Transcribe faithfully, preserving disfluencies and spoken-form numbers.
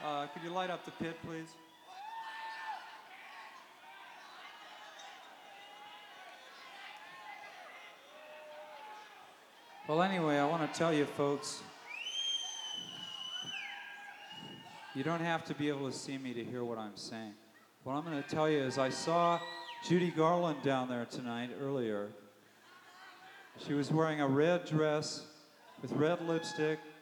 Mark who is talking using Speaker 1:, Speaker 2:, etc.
Speaker 1: Uh, could you light up the pit, please? Well, anyway, I want to tell you folks, you don't have to be able to see me to hear what I'm saying. What I'm going to tell you is I saw Judy Garland down there tonight earlier. She was wearing a red dress with red lipstick,